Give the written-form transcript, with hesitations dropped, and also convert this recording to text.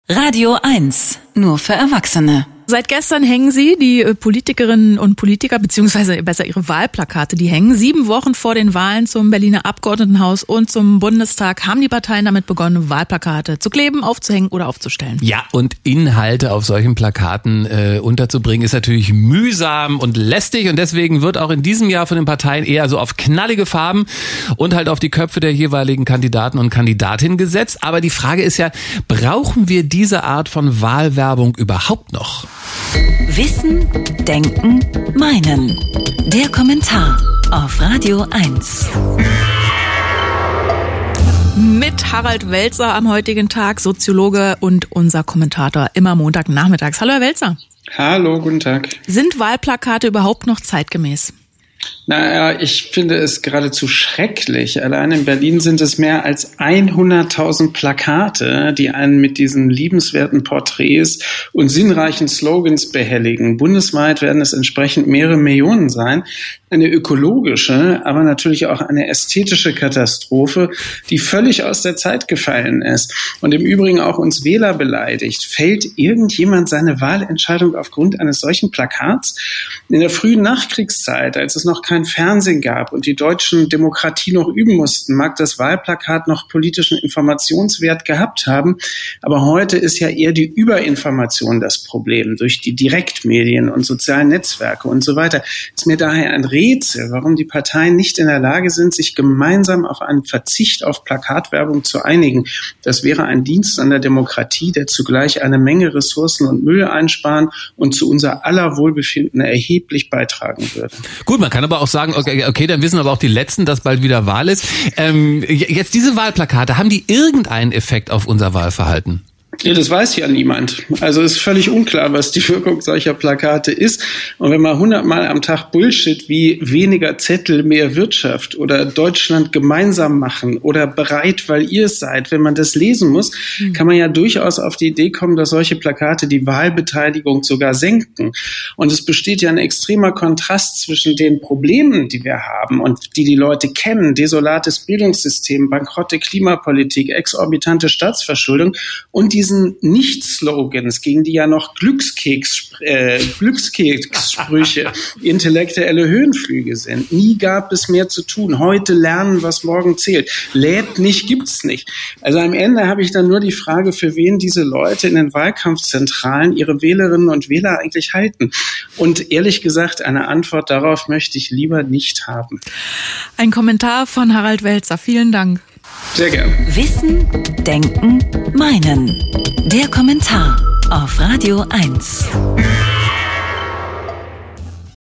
Radio 1, nur für Erwachsene. Seit gestern hängen sie, die Politikerinnen und Politiker, beziehungsweise besser ihre Wahlplakate, die hängen. 7 Wochen vor den Wahlen zum Berliner Abgeordnetenhaus und zum Bundestag haben die Parteien damit begonnen, Wahlplakate zu kleben, aufzuhängen oder aufzustellen. Ja, und Inhalte auf solchen Plakaten unterzubringen, ist natürlich mühsam und lästig. Und deswegen wird auch in diesem Jahr von den Parteien eher so auf knallige Farben und halt auf die Köpfe der jeweiligen Kandidaten und Kandidatinnen gesetzt. Aber die Frage ist ja, brauchen wir diese Art von Wahlwerbung überhaupt noch? Wissen, Denken, Meinen. Der Kommentar auf Radio 1. Mit Harald Welzer am heutigen Tag, Soziologe und unser Kommentator immer Montagnachmittags. Hallo Herr Welzer. Hallo, guten Tag. Sind Wahlplakate überhaupt noch zeitgemäß? Naja, ich finde es geradezu schrecklich. Allein in Berlin sind es mehr als 100.000 Plakate, die einen mit diesen liebenswerten Porträts und sinnreichen Slogans behelligen. Bundesweit werden es entsprechend mehrere Millionen sein. Eine ökologische, aber natürlich auch eine ästhetische Katastrophe, die völlig aus der Zeit gefallen ist und im Übrigen auch uns Wähler beleidigt. Fällt irgendjemand seine Wahlentscheidung aufgrund eines solchen Plakats? In der frühen Nachkriegszeit, als es noch kein Fernsehen gab und die Deutschen Demokratie noch üben mussten, mag das Wahlplakat noch politischen Informationswert gehabt haben. Aber heute ist ja eher die Überinformation das Problem durch die Direktmedien und sozialen Netzwerke und so weiter. Ist mir daher ein Rätsel, warum die Parteien nicht in der Lage sind, sich gemeinsam auf einen Verzicht auf Plakatwerbung zu einigen. Das wäre ein Dienst an der Demokratie, der zugleich eine Menge Ressourcen und Müll einsparen und zu unser aller Wohlbefinden erheblich beitragen würde. Gut, man kann aber auch sagen, okay, dann wissen aber auch die Letzten, dass bald wieder Wahl ist. Jetzt diese Wahlplakate, haben die irgendeinen Effekt auf unser Wahlverhalten? Ja, das weiß ja niemand. Also es ist völlig unklar, was die Wirkung solcher Plakate ist. Und wenn man 100-mal am Tag Bullshit wie weniger Zettel, mehr Wirtschaft oder Deutschland gemeinsam machen oder bereit, weil ihr es seid, wenn man das lesen muss, kann man ja durchaus auf die Idee kommen, dass solche Plakate die Wahlbeteiligung sogar senken. Und es besteht ja ein extremer Kontrast zwischen den Problemen, die wir haben und die Leute kennen, desolates Bildungssystem, bankrotte Klimapolitik, exorbitante Staatsverschuldung und diesen Nicht-Slogans, gegen die ja noch Glückskekssprüche, intellektuelle Höhenflüge sind. Nie gab es mehr zu tun. Heute lernen, was morgen zählt. Lädt nicht, gibt's nicht. Also am Ende habe ich dann nur die Frage, für wen diese Leute in den Wahlkampfzentralen ihre Wählerinnen und Wähler eigentlich halten. Und ehrlich gesagt, eine Antwort darauf möchte ich lieber nicht haben. Ein Kommentar von Harald Welzer. Vielen Dank. Sehr gern. Wissen, Denken, Meinen. Der Kommentar auf Radio 1.